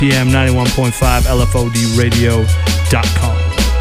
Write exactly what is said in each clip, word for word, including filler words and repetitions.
p m, ninety-one point five L F O D radio dot com.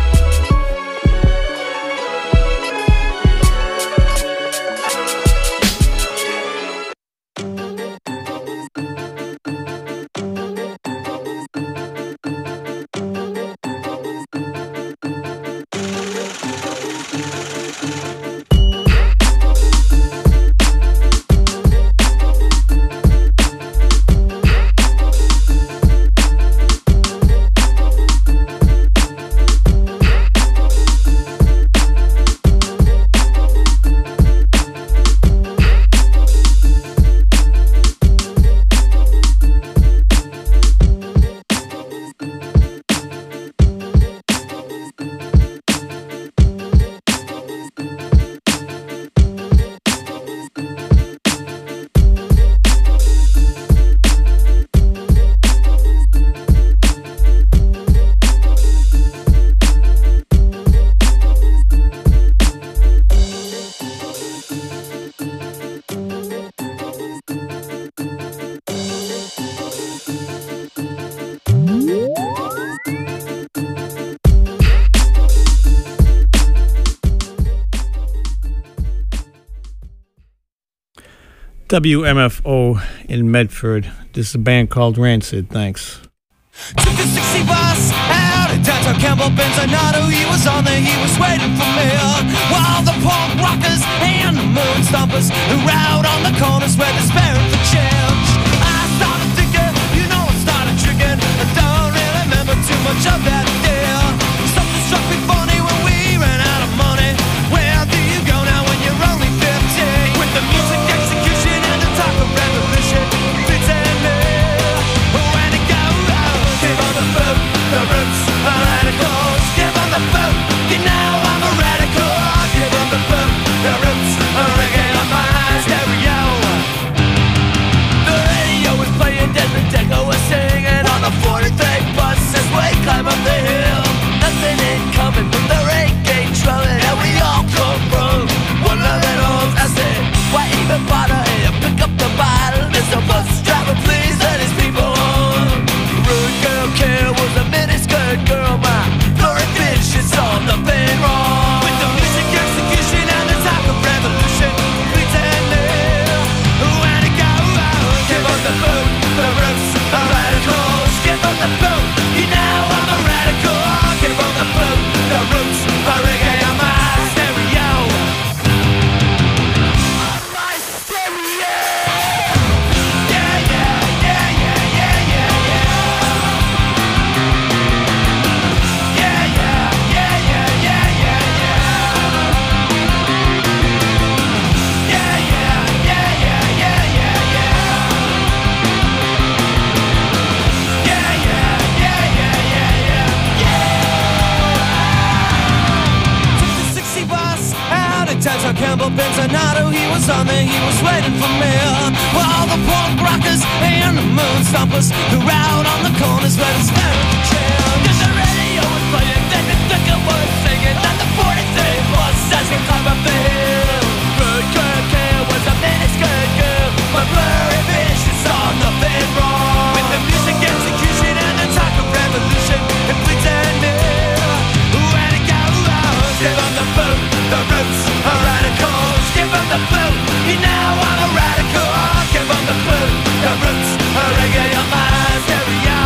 W M F O in Medford. This is a band called Rancid. Thanks. Took the sixty bus out of downtown Campbell Benzinato. He was on there, he was waiting for me. While the punk rockers and the moon stompers who out on the corners were despairing for change. I started thinking, you know I started tricking. I don't really remember too much of that day. Something struck me funny when we ran out of money. Where do you go now when you're only fifteen? With the music execution and the talk of revolution, pretend me. When it go out, give on the boat, the roots are radicals. Give on the boat, you know I'm a radical. Give on the boat, the roots are reggae on my stereo. The radio was playing, Desmond Deco was singing on the forty-three bus as we climb up the hill. Nothing incoming from the reggae trumpet, and we all come from one of the homes. I said, why even bother here? Pick up the bottle. There's a bus driver, please let his people home. Rude girl care was a miniskirt girl. My blurry bitch, she saw nothing wrong. With the music execution and the talk of revolution, pretending when it go out. Give on the boot, the roots are radicals. Give on the boot, you know I'm a radical. Give on the boot, the roots are reggae on my stereo. On my stereo. Yeah, yeah, yeah, yeah, yeah, yeah, yeah. Yeah, yeah, yeah, yeah, yeah, yeah, yeah. Yeah, yeah, yeah, yeah, yeah, yeah, yeah. Yeah, yeah, yeah, yeah, yeah, yeah. Took the sixty bus out of downtown Campbell Benzinato. He was on there, he was waiting for me. While the punk rockers and the moon stompers who out on the corners were staring for change. Cause the radio was playing, then the thicker was singing, and the forty-three bus as we climb up the hill. Rude girl care was a miniskirt girl. My blurry vision saw nothing wrong. With the music execution and the talk of revolution, and pretending when it go out. Give on the boot, the roots are radicals. Give on the boot, you know I'm a radical. Give on the boot, the roots are reggae on my stereo.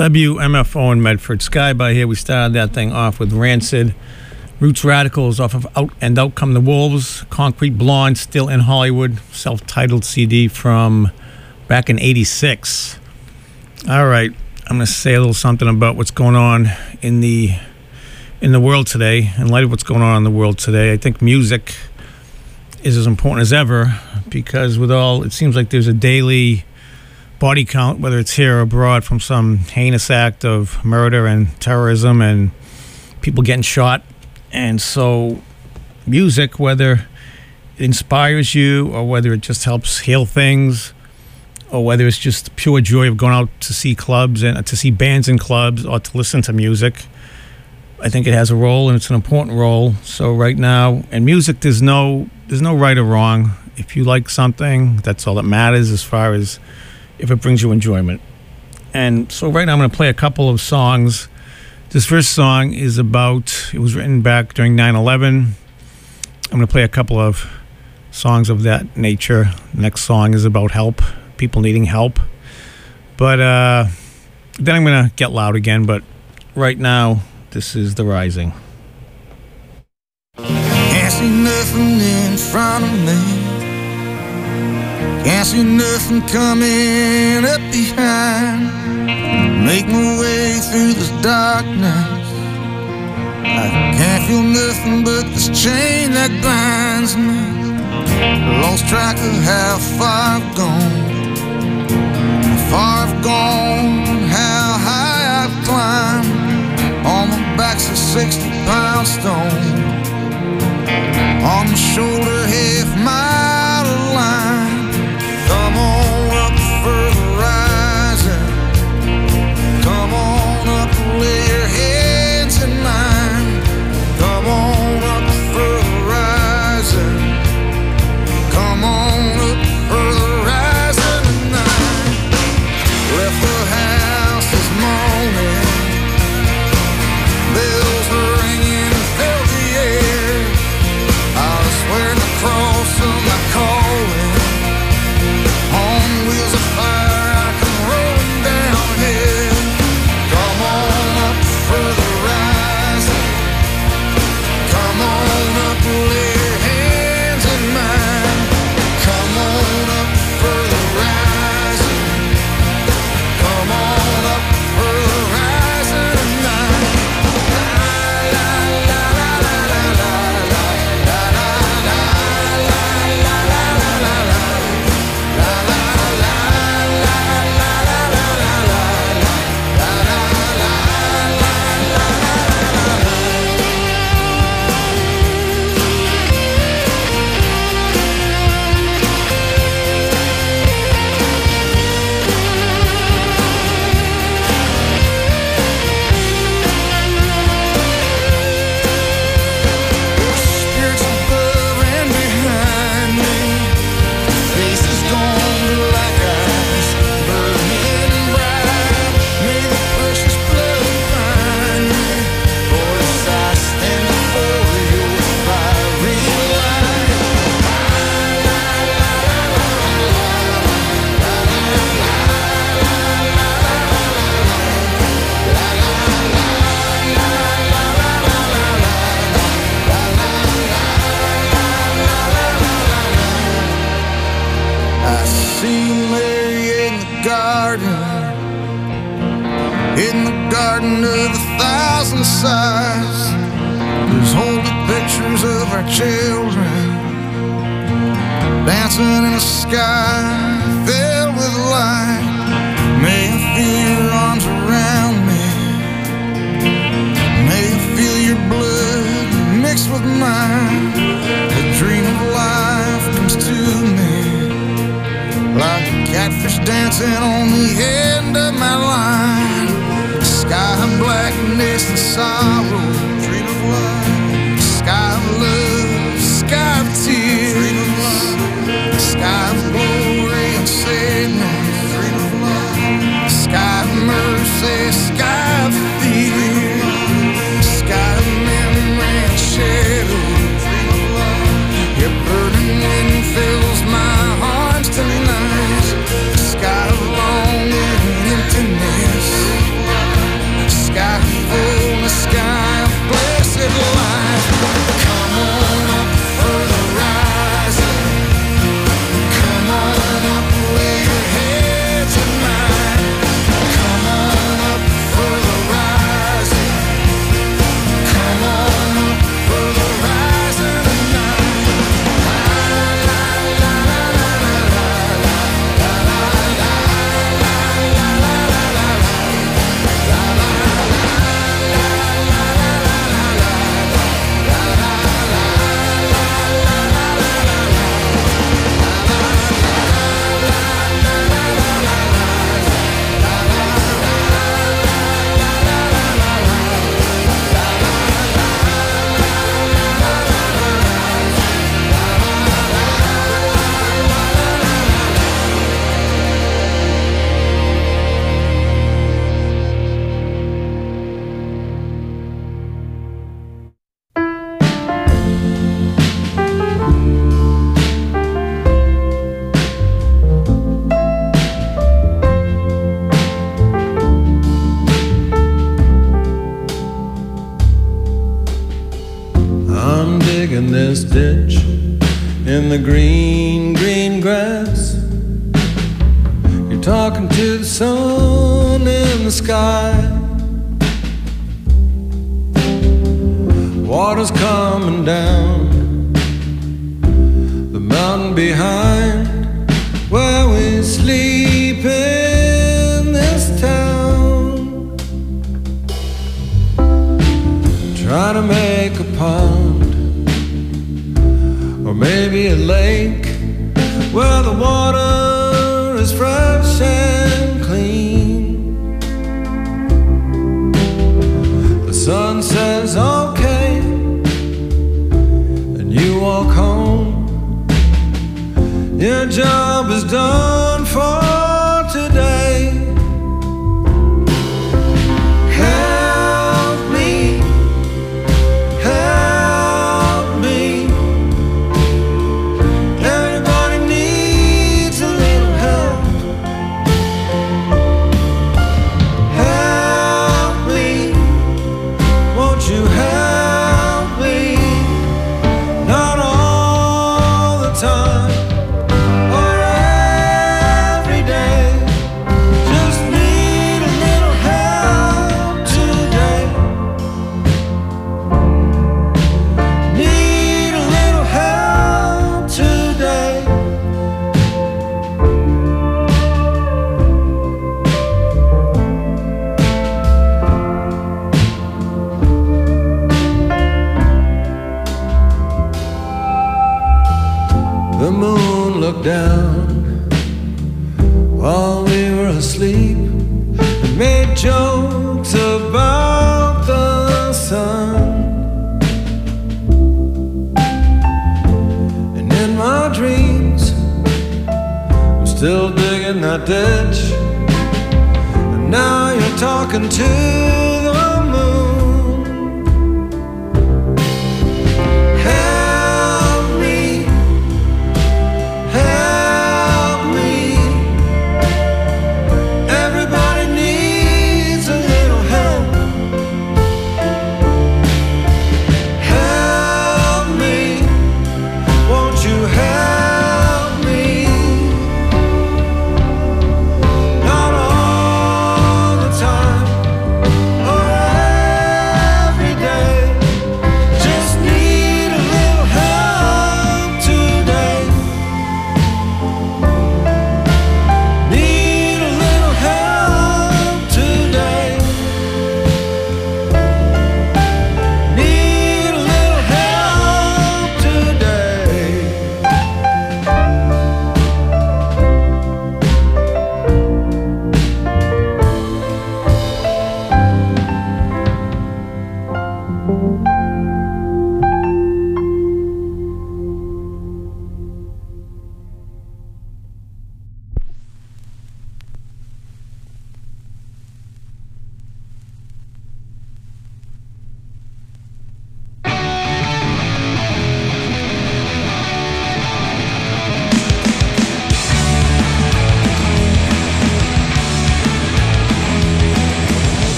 W M F O in Medford. Sky by here. We started that thing off with Rancid. Roots Radicals off of Out and Out Come the Wolves. Concrete Blonde, Still in Hollywood. Self-titled C D from back in eighty-six. All right. I'm going to say a little something about what's going on in the in the world today. In light of what's going on in the world today, I think music is as important as ever, because with all, it seems like there's a daily body count, whether it's here or abroad, from some heinous act of murder and terrorism and people getting shot. And so music, whether it inspires you or whether it just helps heal things, or whether it's just the pure joy of going out to see clubs and to see bands in clubs or to listen to music, I think it has a role, and it's an important role. So right now, in music, there's no there's no right or wrong. If you like something, that's all that matters as far as if it brings you enjoyment. And so right now I'm going to play a couple of songs. This first song is about, it was written back during nine eleven. I'm going to play a couple of songs of that nature. The next song is about help, people needing help. But uh, then I'm going to get loud again. But right now, this is The Rising. Can't see nothing in front of me. Can't see nothing coming up behind. Make my way through this darkness. I can't feel nothing but this chain that binds me. Lost track of how far I've gone, how far I've gone, how high I've climbed. On my back's a sixty pound stone, on my shoulder half mile of line. Come on up for the rising. Come on up, lay your hands in mine. Come on up for the rising. Come on up for the rising tonight. Left the house this morning, bells were ringing, filled the air. I was swearing the cross of my calling. On wheels of fire, I come rolling down here. Come on up for the rising. Come on up, lay your hands in mine. Come on up for the rising. Come on up for the rising tonight. La la la la la la la la la la la la la la la. Spirits above and behind me, faces gone like ice, burning bright. May the precious blood find me, for as I stand before your fiery light. I see Mary in the garden, in the garden of a thousand sighs. There's holy pictures of our children dancing in a sky filled with light. May I feel your arms around me. May I feel your blood mixed with mine. The dream of life comes to me like a catfish dancing on the end of my line. Sky of blackness and sorrow, dream of love. Sky of love, sky of tears. Dream of love. Sky of glory and sadness. Dream of love. Sky of mercy, sky of fear. Sky of memory and shadow. Dream of love. Your burning wind fills my arms tonight. Sky of longing and emptiness. this ditch in the green, green grass. You're talking to the sun in the sky. Water's coming down the mountain behind where we sleep in this town. Try to make a pond or maybe a lake where the water is fresh and clean. The sun says okay, and you walk home. Your job is done for today. Help me, help me. Everybody needs a little help. Help me, won't you help me? Not all the time. The moon looked down while we were asleep and made jokes about the sun. And in my dreams, I'm still digging that ditch. And now you're talking to the moon.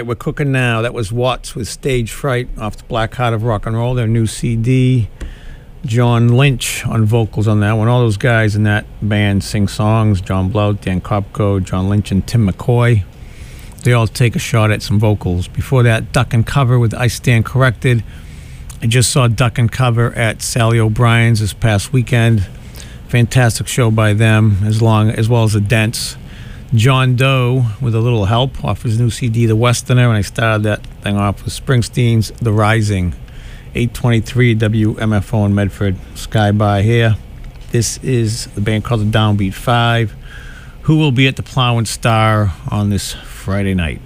we're cooking now. That was Watts with Stage Fright off the Black Heart of Rock and Roll, their new C D. John Lynch on vocals on that one. All those guys in that band sing songs. John Blount, Dan Kopko, John Lynch, and Tim McCoy. They all take a shot at some vocals. Before that, Duck and Cover with I Stand Corrected. I just saw Duck and Cover at Sally O'Brien's this past weekend. Fantastic show by them, as long as well as the Dents. John Doe with a little help off his new C D, The Westerner, and I started that thing off with Springsteen's The Rising. eight twenty-three W M F O in Medford. Sky by here. This is the band called the Downbeat Five, who will be at the Plow and Star on this Friday night.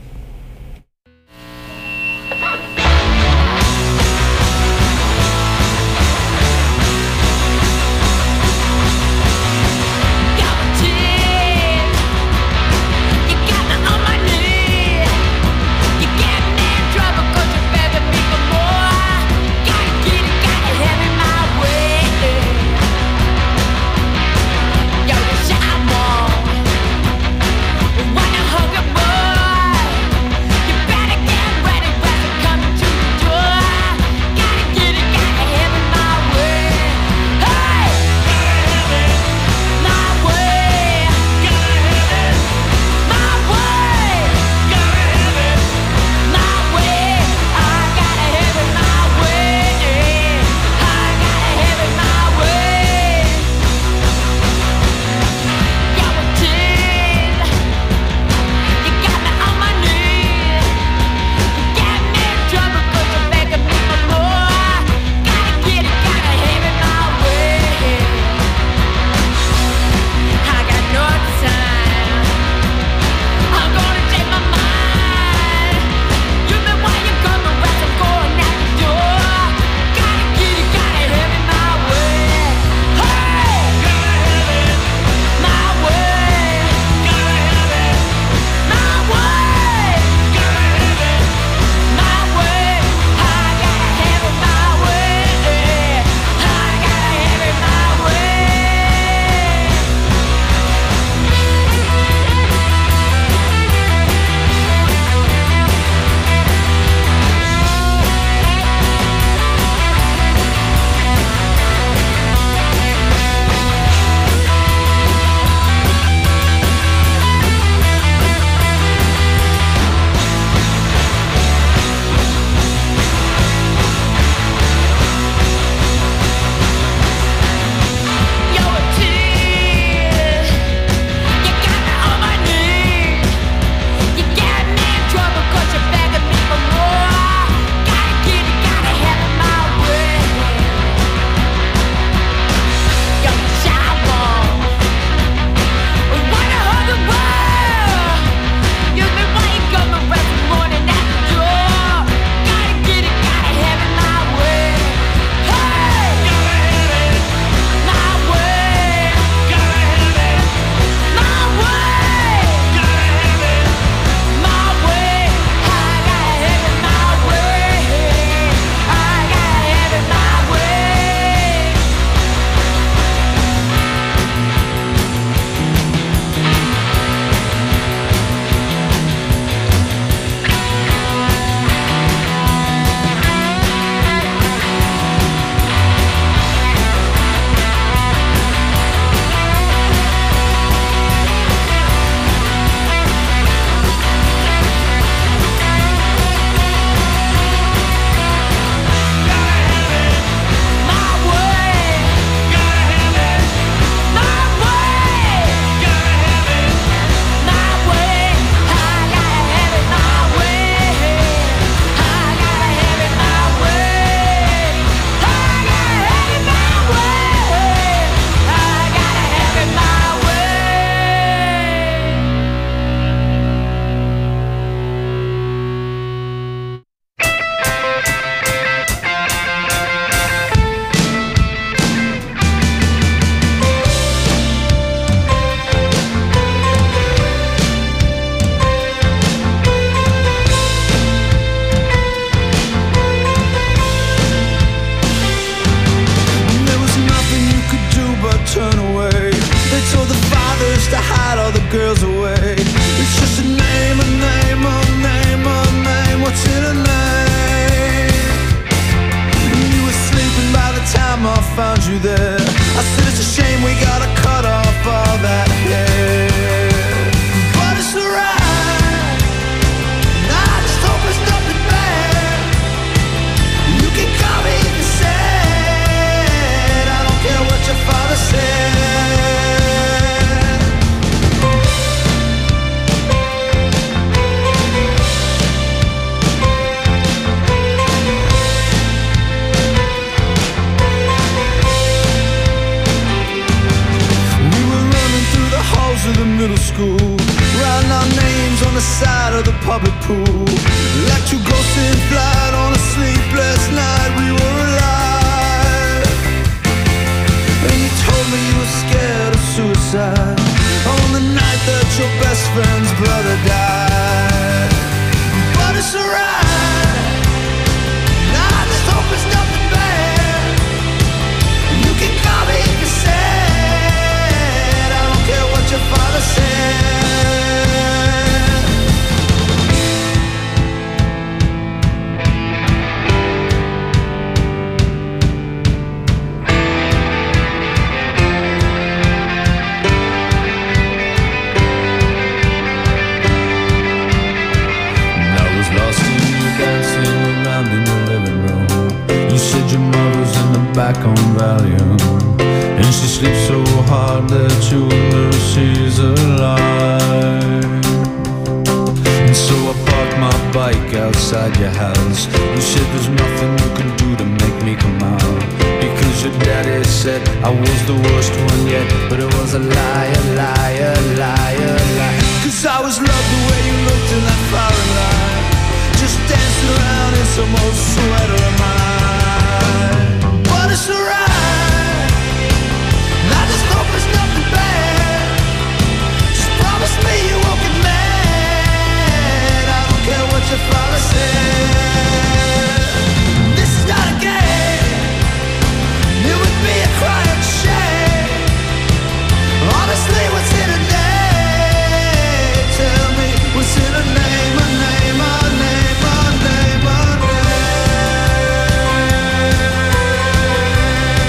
Wanna hug a boy? you there. I said it's a shame we gotta cut off all that hair, but it's alright. I just hope it's nothing bad. You can call me if you said. I don't care what your father said. Of the middle school, writing our names on the side of the public pool, like two ghosts in flight on a sleepless night. We were alive, and you told me you were scared of suicide on the night that your best friend's brother died. But it's alright. I just hope it's nothing bad. You can call me if you say. What your father said. And I was lost in you, dancing around in the living room. You said your mother's in the back on Valium, and she sleeps so hard that you wonder if she's alive. And so I parked my bike outside your house. You said there's nothing you can do to make me come out, because your daddy said I was the worst one yet. But it was a liar, liar, liar, liar. Cause I was loved the way you looked in that foreign line, just dancing around in some old sweater of mine. But it's alright. I just hope it's nothing bad. Just promise me you won't get mad. I don't care what your father said. This is not a game. It would be a crying shame. Honestly, what's in a name? Tell me, what's in a name? A name, a name, a name, a name.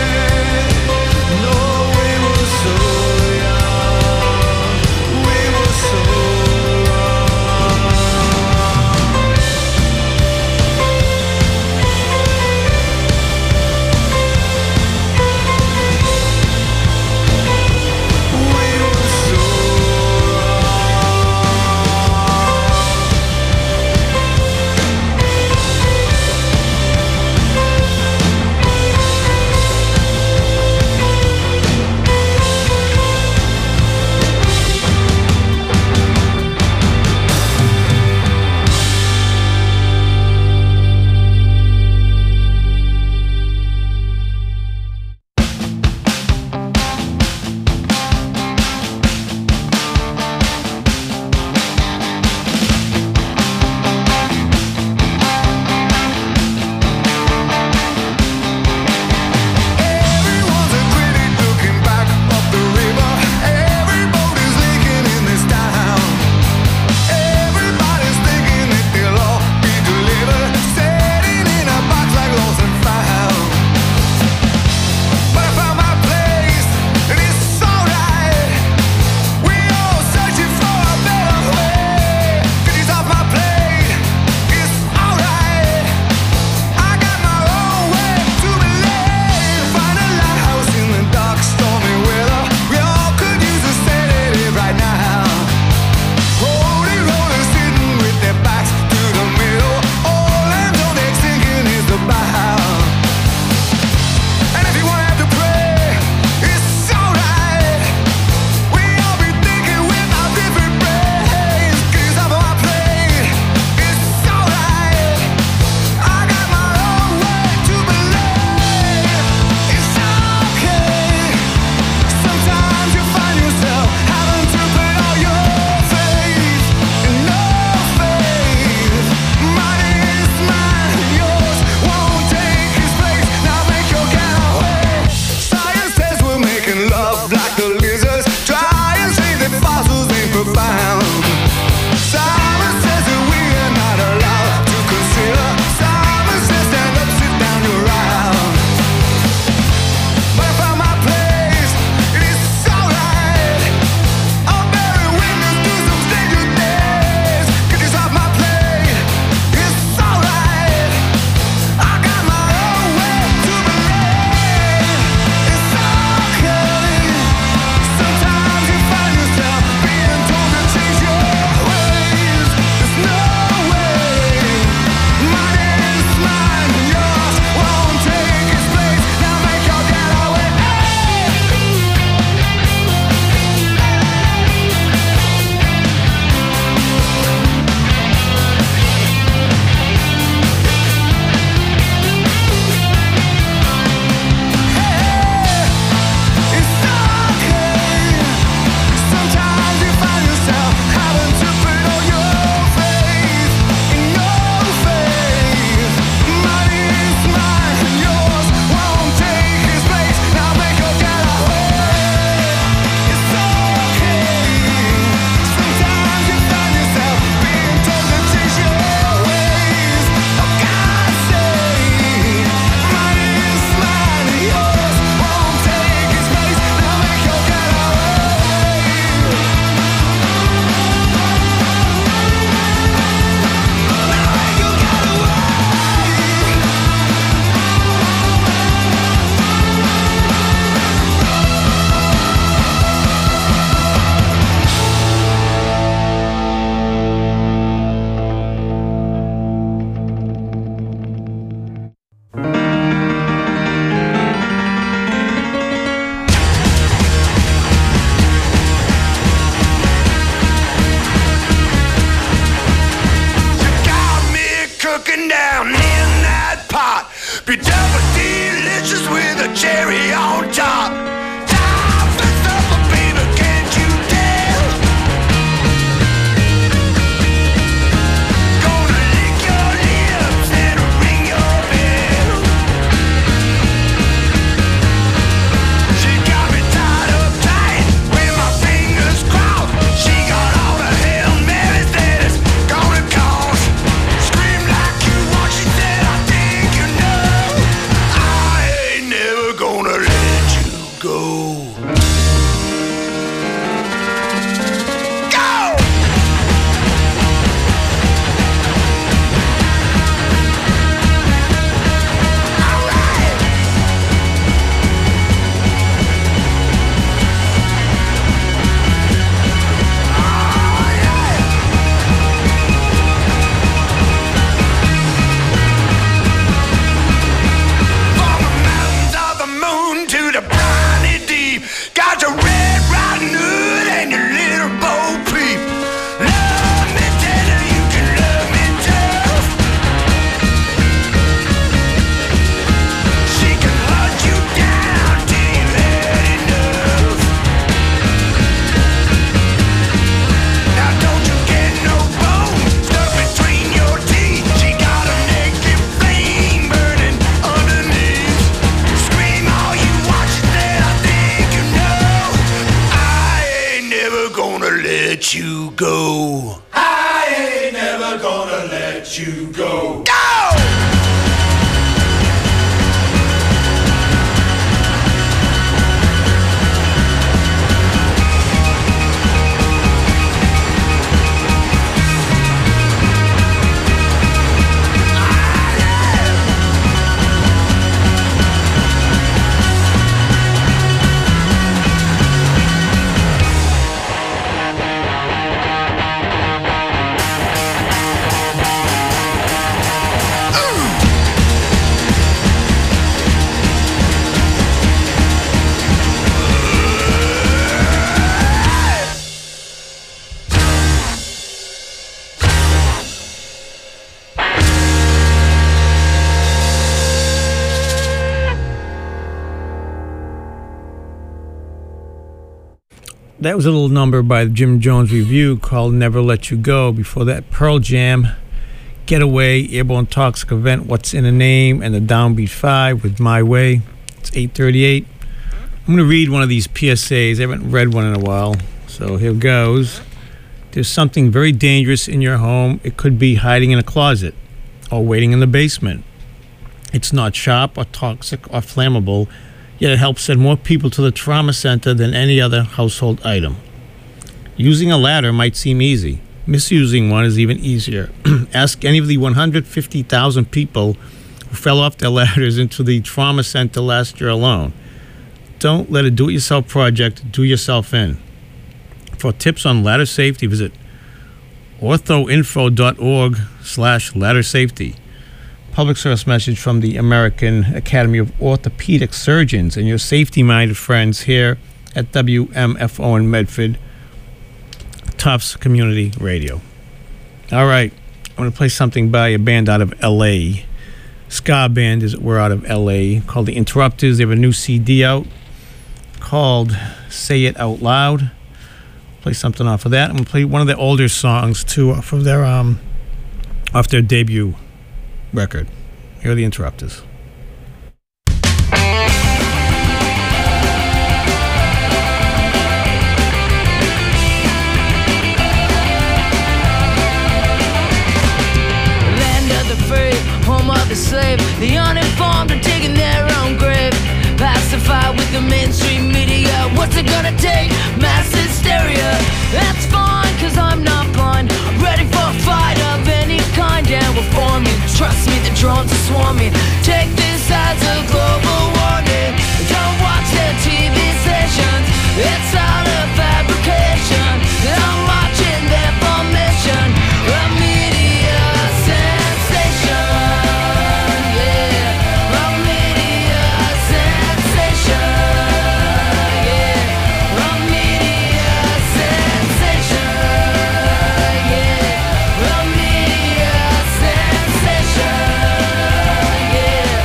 go. You go. I ain't never gonna let you go. Go! That was a little number by the Jim Jones Review called Never Let You Go. Before that, Pearl Jam, Getaway, Airborne Toxic Event, What's in a Name, and the Downbeat Five with My Way. It's eight thirty-eight. I'm going to read one of these P S As. I haven't read one in a while, so here goes. There's something very dangerous in your home. It could be hiding in a closet or waiting in the basement. It's not sharp or toxic or flammable, yet it helps send more people to the trauma center than any other household item. Using a ladder might seem easy. Misusing one is even easier. Ask any of the one hundred fifty thousand people who fell off their ladders into the trauma center last year alone. Don't let a do-it-yourself project do yourself in. For tips on ladder safety, visit orthoinfo.org slash ladder safety. Public service message from the American Academy of Orthopedic Surgeons and your safety-minded friends here at W M F O in Medford, Tufts Community Radio. All right, I'm going to play something by a band out of L A Ska band, as it were, out of L A called The Interrupters. They have a new C D out called Say It Out Loud. Play something off of that. I'm going to play one of their older songs, too, off of their, um, off their debut record. Here are The Interrupters. Land of the free, home of the slave. The uninformed are digging their own grave. Pacified with the mainstream media. What's it gonna take? Mass hysteria. That's fine, cause I'm not blind. Ready for a fight of any kind, and we're forming. Trust me, the drones are swarming. Take this as a global warning. Don't watch their T V stations. It's all a fabrication. I'm watching their formation. A media sensation. Yeah, a media sensation. Yeah, a media sensation. Yeah, a media sensation. Yeah.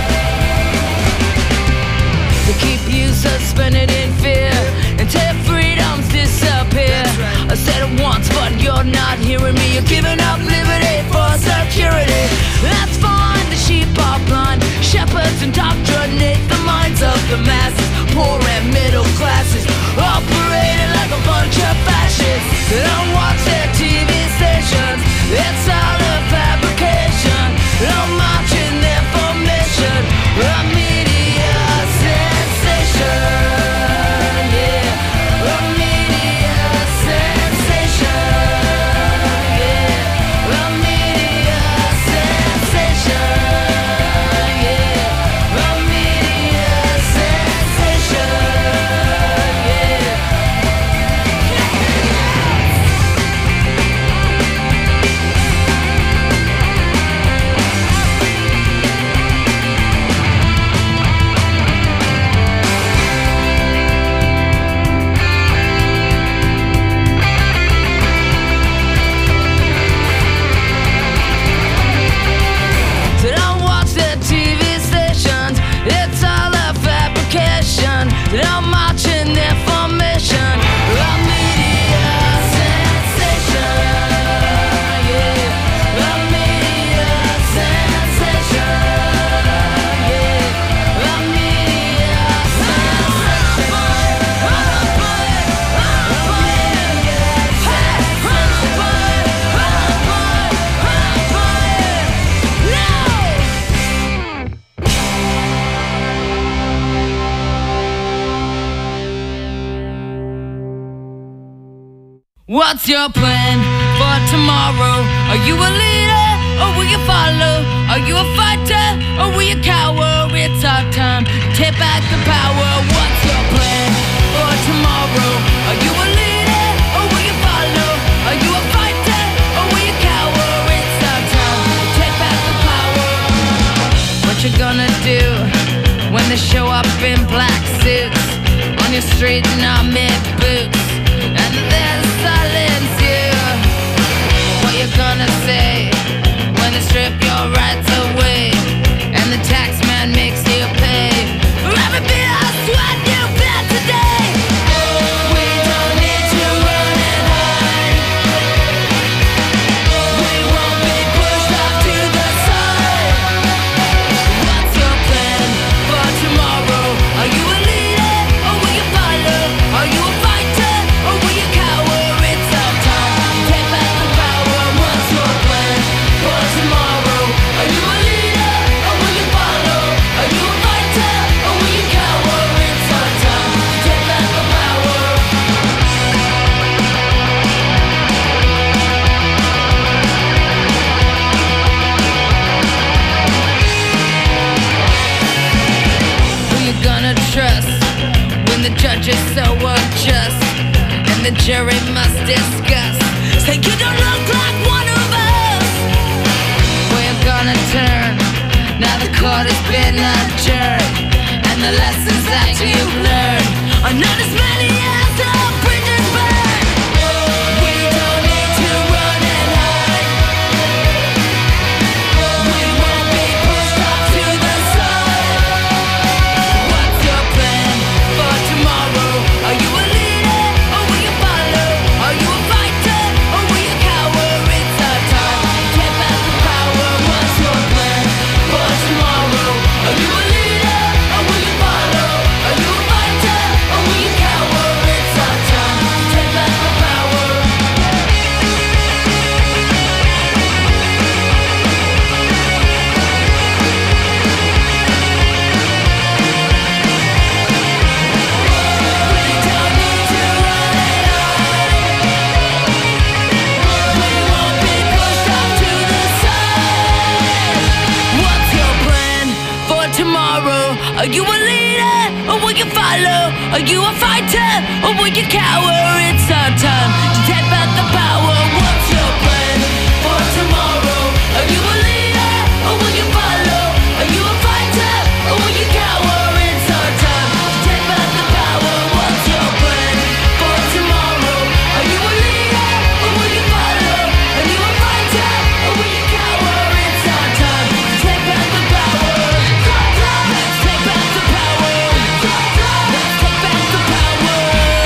They keep you suspended in fear until freedoms disappear. I said it once, but you're not hearing me. You're giving up liberty for security. That's fine, the sheep are blind. Shepherds indoctrinate the minds of the masses. Poor and middle classes operating like a bunch of fascists. They don't watch their T V stations. It's all a fabrication. I'm watching their formation. A media sensation. What's your plan for tomorrow? Are you a leader or will you follow? Are you a fighter or will you cower? It's our time to take back the power. What's your plan for tomorrow? Are you a leader or will you follow? Are you a fighter or will you cower? It's our time to take back the power. What you gonna do when they show up in black suits on your street in army boots and they'll silence you? What you gonna say when they strip your rights away and the tax man makes you pay for every bit of sweat you've had today? We don't need to run and hide. We won't be pushed off to the side. What's your plan for tomorrow? Are you a leader or will you follow? Are you a fighter or will you cower? It's our time, take back the power. What's your plan for tomorrow? Are you a leader or will you follow? Are you a fighter or will you cower? It's our time, take back the power. Who you gonna trust when the judge is so unjust and the jury must discuss? Say you don't look like one of us. Where you gonna turn? Now the court has been adjourned and the lessons that you've learned are not as many as the bridges burn. We don't need to run and hide. We won't be pushed off to the side. What's your plan for tomorrow? Are you a leader or will you follow? Are you a fighter or will you cower? It's our time, take back the power. What's your plan for tomorrow? Are you a leader or will you follow? Are you a fighter or will you cower? It's our time, take back the power. We don't need to run and hide. We won't be pushed off to the side. What's your plan for tomorrow? Are you a leader or will you follow? Are you a fighter or will you cower? It's our time to take back the power. What's your plan for tomorrow? Are you a leader or will you follow? Are you a fighter or will you cower? It's our time to take back the power. What's your plan for tomorrow? Are you a leader or will you follow? Are you a fighter or will you cower? It's our time to take back the power. Let's take back the power. Let's take back the power.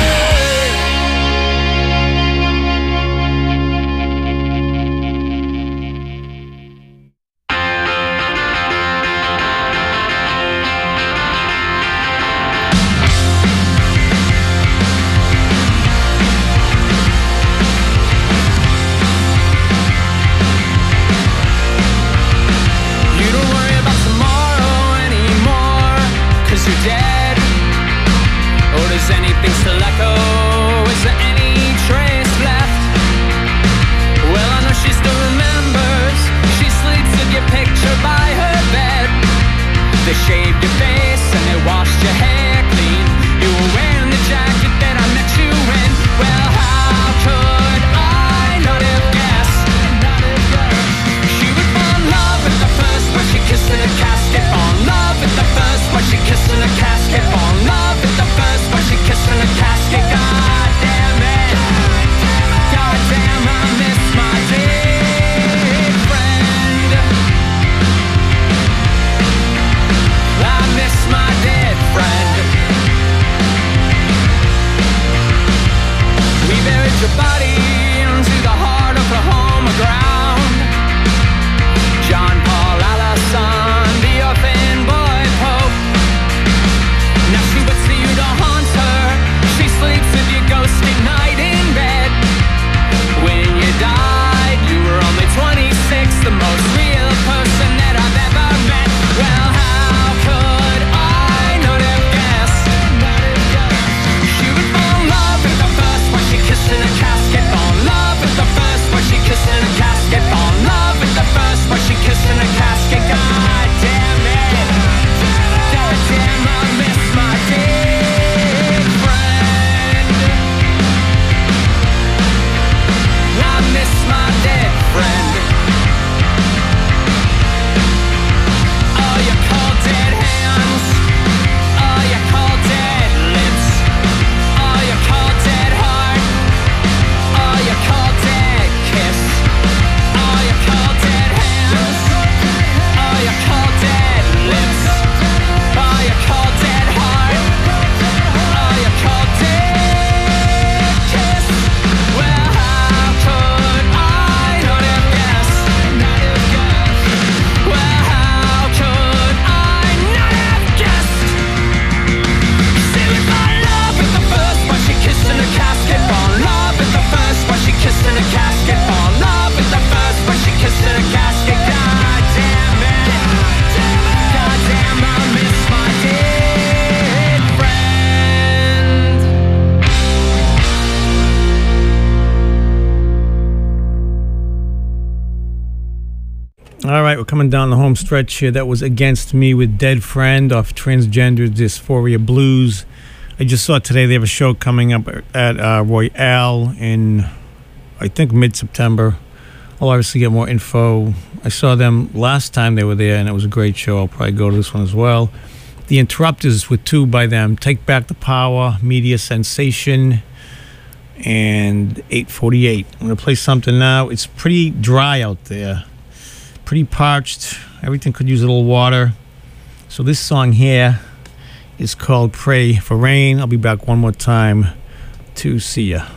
You don't worry about tomorrow anymore, cause you're dead. Or does anything still echo? Is there any trace left? Well, I know she still remembers. She sleeps with your picture by her bed. They shaved your face and they washed your hair clean. You were wearing the jacket that I met you in. Well, how could I not have guessed? She would fall in love at the first when she kissed in a casket. Fall in love at the first when she kissed in a casket. Fall in love at the first when she kissed in a casket. All right, we're coming down the home stretch here. That was Against Me with Dead Friend off Transgender Dysphoria Blues. I just saw today they have a show coming up at uh, Royale in, I think, mid-September. I'll obviously get more info. I saw them last time they were there, and it was a great show. I'll probably go to this one as well. The Interrupters with two by them. Take Back the Power, Media Sensation, and eight forty-eight. I'm going to play something now. It's pretty dry out there. Pretty parched. Everything could use a little water. So this song here is called Pray for Rain. I'll be back one more time to see ya.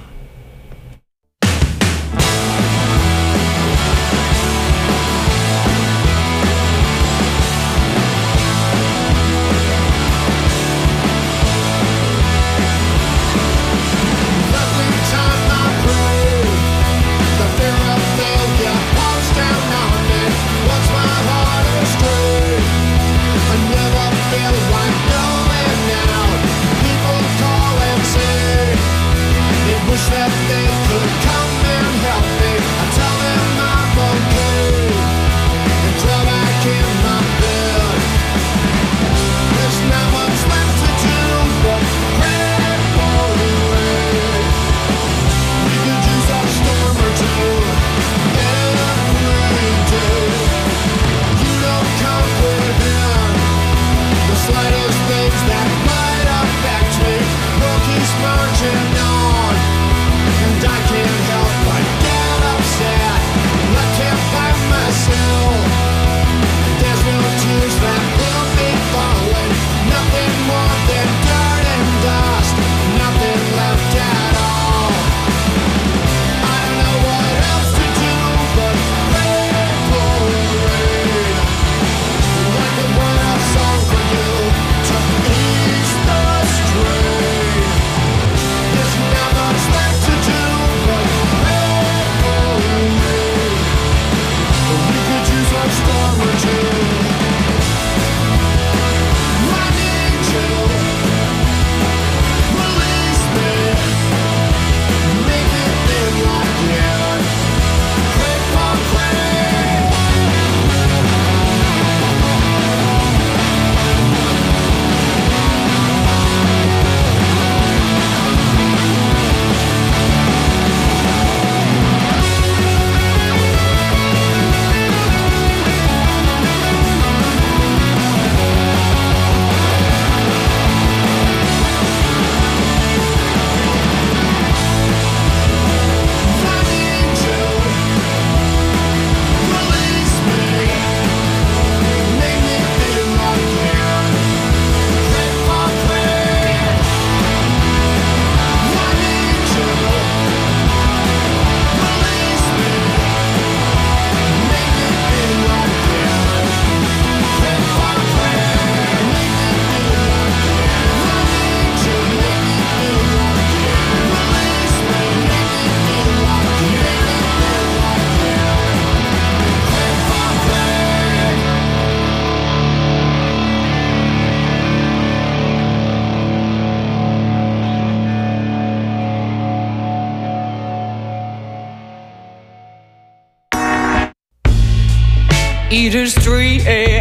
It is three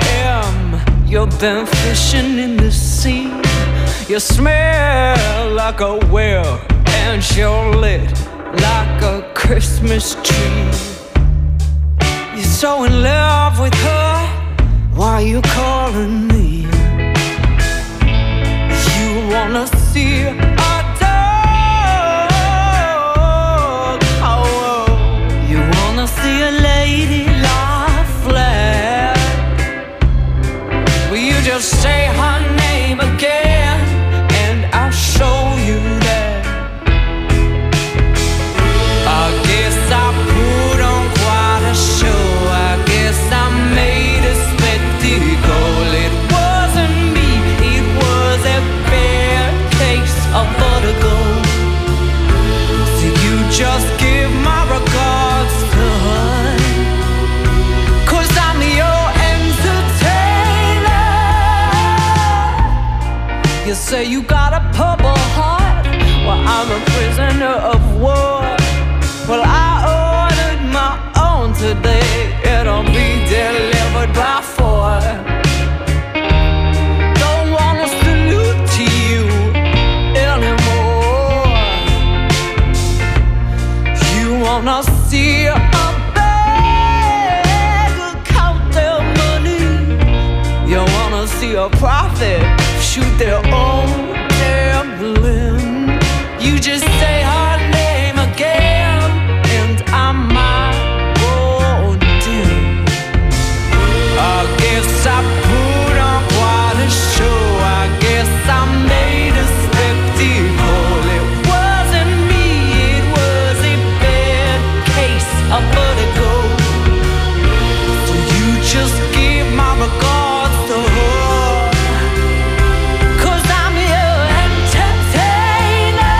a.m. You've been fishing in the sea. You smell like a whale, and you're lit like a Christmas tree. You're so in love with her, why are you calling me? You wanna see a dog, oh, you wanna see a lady lie flat. Will you just say her name again, and I'll show you that. I guess I put on quite a show. I guess I made a spectacle. It wasn't me, it was a bad case shoot their own gambling. You just say her name again, and I might go dim. I guess I put on quite a show. I guess I made a spectacle. It wasn't me, it was a bad case of vertigo. So you just give my regards to her, 'cause I'm your entertainer.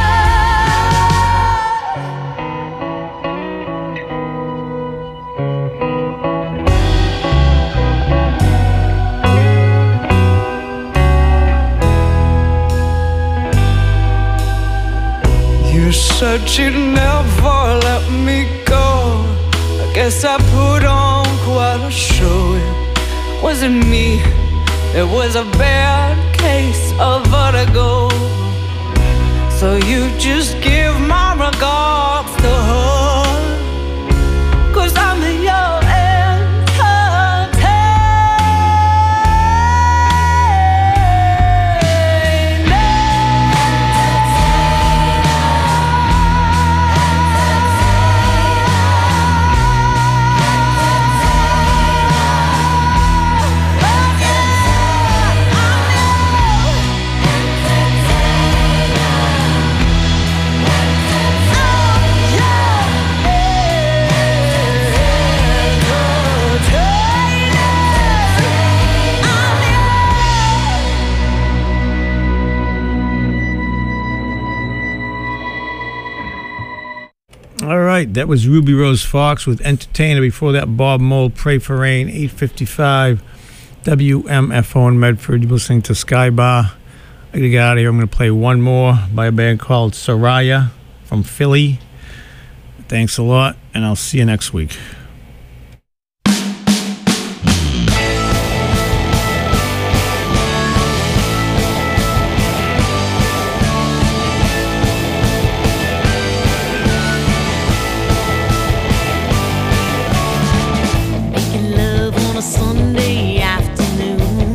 You said you'd never let me go. I guess I put on quite a show. It wasn't me, it was a bad case of vertigo. So you just give my regards to her, 'cause I'm your All right, that was Ruby Rose Fox with Entertainer. Before that, Bob Mould, Pray for Rain, eight fifty-five W M F O in Medford. You're listening to Sky Bar. I gotta get out of here. I'm going to play one more by a band called Soraya from Philly. Thanks a lot, and I'll see you next week. Making love on a Sunday afternoon.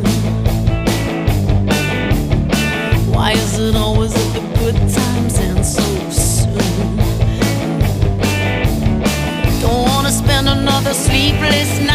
Why is it always at the good times and so soon? Don't wanna spend another sleepless night